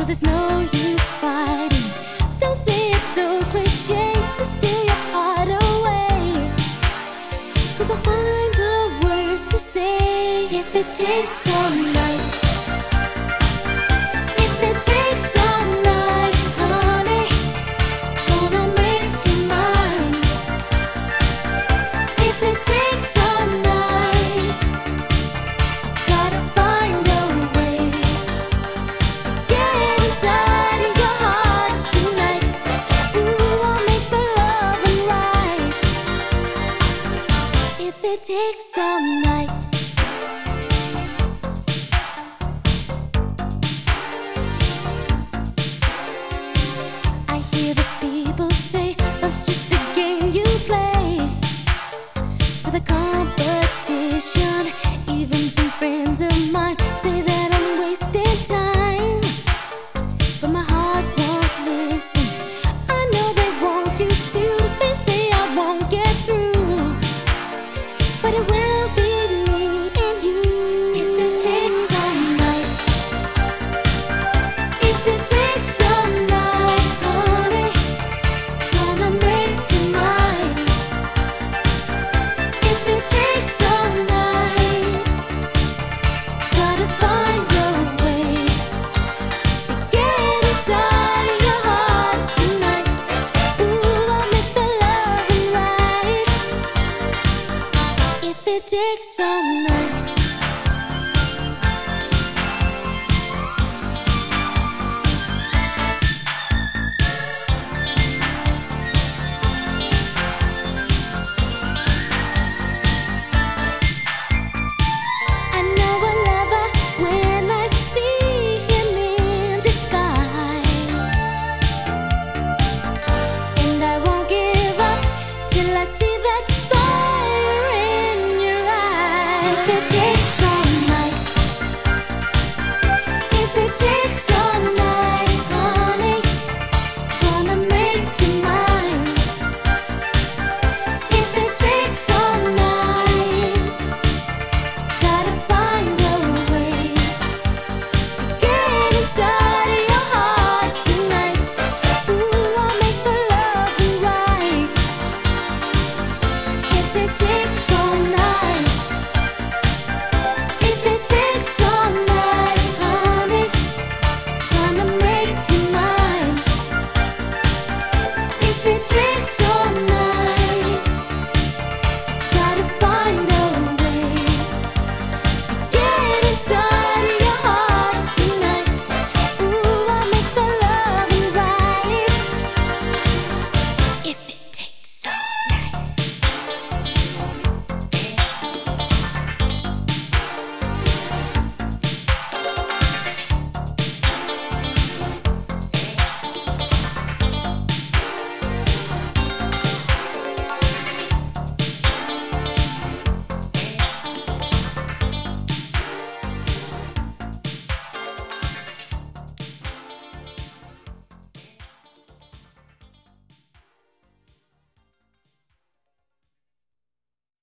So there's no use fighting. Don't say it's so cliche to steal your heart away. 'Cause I'll find the words to say if it takes all night. If it takes all night, honey, gonna make you mine. If it takes all night, gotta find a way to get inside of your heart tonight. Ooh, I'll make the loving right. If it takes all night. I hear the people say love's just a game you play for the competition. Even some friends of mine say that I'm wasting time, but my heart won't listen. I know they want you to. They say I won't get through, but it will be me and you. If it takes all night. If it takes all night, honey, gonna make you mine. If it takes all night, gotta find a way to get inside of your heart tonight. Ooh, I'll make the loving right. If it takes all night.